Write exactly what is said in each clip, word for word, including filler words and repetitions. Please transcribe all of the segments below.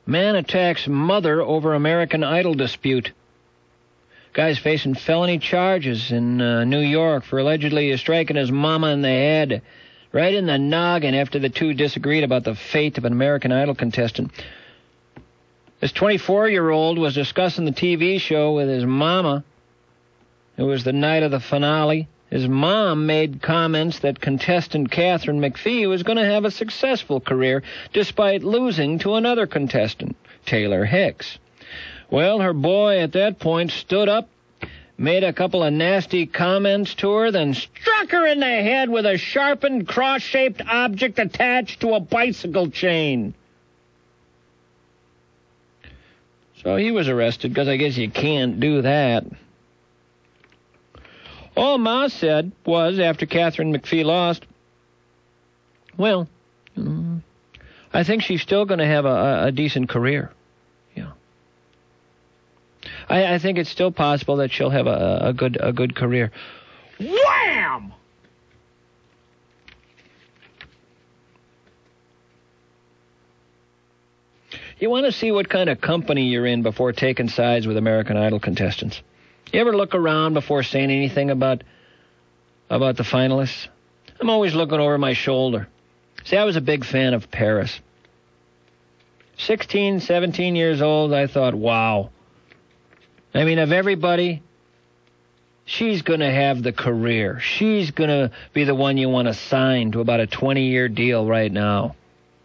Man attacks mother over American Idol dispute. Guy's facing felony charges in uh, New York for allegedly striking his mama in the head, right in the noggin after the two disagreed about the fate of an American Idol contestant. This twenty-four-year-old was discussing the T V show with his mama. It was the night of the finale. His mom made comments that contestant Katharine McPhee was going to have a successful career despite losing to another contestant, Taylor Hicks. Well, her boy at that point stood up, made a couple of nasty comments to her, then struck her in the head with a sharpened cross-shaped object attached to a bicycle chain. So he was arrested, because I guess you can't do that. All Ma said was, after Katharine McPhee lost, well, mm, I think she's still going to have a, a, a decent career. Yeah. I, I think it's still possible that she'll have a, a good a good career. Wham! You want to see what kind of company you're in before taking sides with American Idol contestants. You ever look around before saying anything about about the finalists? I'm always looking over my shoulder. See, I was a big fan of Paris. sixteen, seventeen years old, I thought, wow. I mean, of everybody, she's going to have the career. She's going to be the one you want to sign to about a twenty-year deal right now.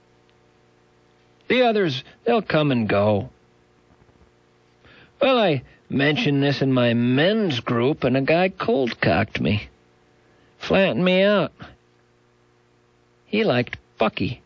The others, they'll come and go. Well, I mentioned this in my men's group, and a guy cold-cocked me. Flattened me out. He liked Bucky.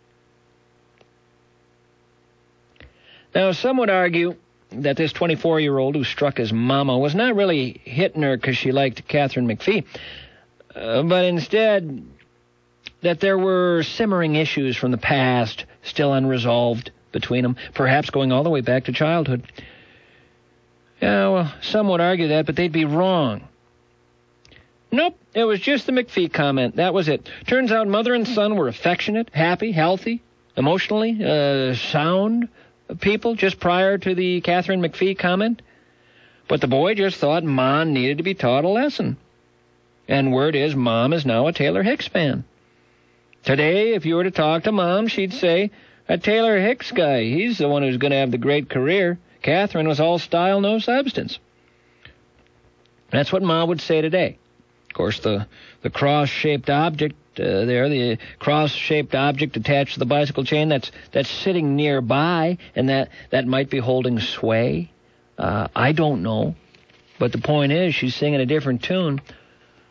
Now, some would argue that this twenty-four-year-old who struck his mama was not really hitting her because she liked Katharine McPhee, uh, but instead that there were simmering issues from the past still unresolved between them, perhaps going all the way back to childhood. Yeah, well, some would argue that, but they'd be wrong. Nope, it was just the McPhee comment. That was it. Turns out mother and son were affectionate, happy, healthy, emotionally uh, sound people just prior to the Katharine McPhee comment. But the boy just thought Mom needed to be taught a lesson. And word is Mom is now a Taylor Hicks fan. Today, if you were to talk to Mom, she'd say, a Taylor Hicks guy, he's the one who's going to have the great career. Katharine was all style, no substance. That's what Ma would say today. Of course, the, the cross-shaped object uh, there, the cross-shaped object attached to the bicycle chain, that's that's sitting nearby, and that, that might be holding sway. Uh, I don't know. But the point is, she's singing a different tune.